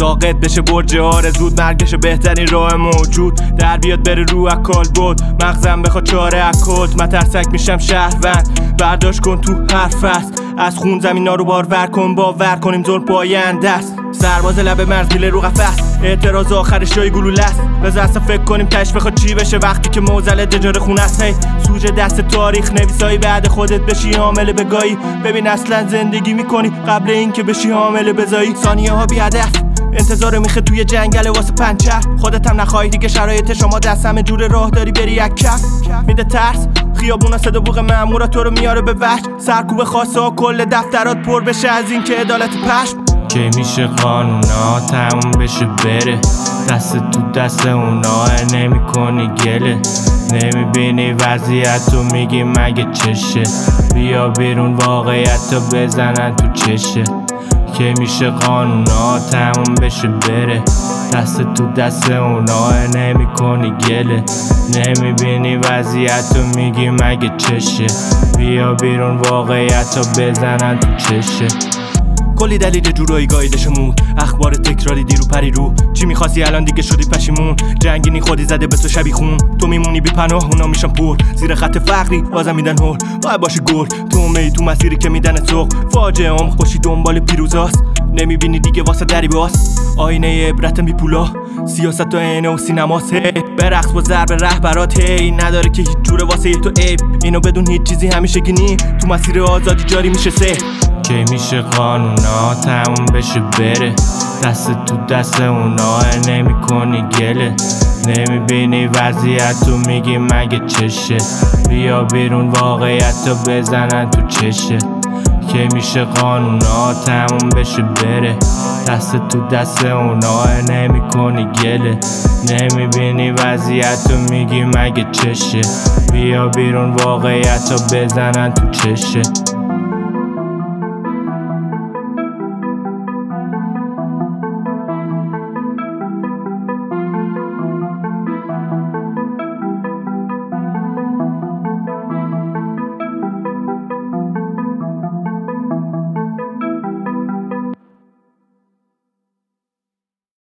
ساقط بشه برج آرزود، مرگش بهترین راه موجود. در بیاد بره رو اکال بود، مغزم بخواد چاره اکلت. مترسک میشم شهروند، برداشت کن تو حرف است. از خون زمینا رو بارور کن، باور کنیم ظلم پاینده است. سرباز لب مرز میله رو قفس، اعتراض آخرش جای گلوله است. بذار اصلا فکر کنیم تش بخواد چی بشه وقتی که موزل دجار خونه است. هی سوژه دست تاریخ نویسایی، بعد خودت بشی حامل بگاهی. ببین اصلا زندگی میکنی قبل این که بشی حامل بزایی. ثانیه ها بی هدف، انتظار میخه توی جنگل واسه پنچر. خودت هم نخواهی دیگه شرایط شما دست همه جور راه داری بری یک کف. میده ترس خیابونا صدا بوق مامورا تو رو میاره به وحش. سرکوب خاصه ها کل دفترات پر بشه از این که عدالت پشم. که میشه قانونا تموم بشه بره، دست تو دست اونا نمی کنی گله. نمیبینی وضعیت تو میگی مگه چشه، بیا بیرون واقعیت تو بزنن تو چشه. که میشه قانونا تموم بشه بره، دست تو دست اونا نمی کنی گله. نمیبینی وضعیت تو میگی مگه چشه، بیا بیرون واقعیت تو بزنن تو چشه. کلی دلیل جورایی گایدشمون، اخبار تکراری دیرو پری رو. چی میخواستی الان دیگه شدی پشیمون، جنگینی خودی زده به تو شبی خون. تو میمونی بی پناه اونا میشن پر، زیر خط فقری بازم میدن هول. باید باشی گل تو می تو مسیری که میدن سوق. فاجعه عمق باشی دنبال پیروزاست، نمیبینی دیگه واسه دری باز. آینه عبرت بی پولا، سیاست و عینه و سینماست. هی برقص با ضرب رهبرات، هی نداره که هیچ جوره واسه تو عیب. اینو بدون هیچ چیزی همیشه گینی تو مسیر آزادی جاری میشه سه. که میشه قانونا تموم بشه بره، دست تو دست اونا نمی کنی گله. نمیبینی وضعیت تو میگی مگه چشه، بیا بیرون واقعیت تو بزنن تو چشه. که میشه قانونا تموم بشه بره، دست تو دست اونا نمی کنی گله. نمیبینی وضعیت تو میگی مگه چشه، بیا بیرون واقعیت تو بزنن تو چشه.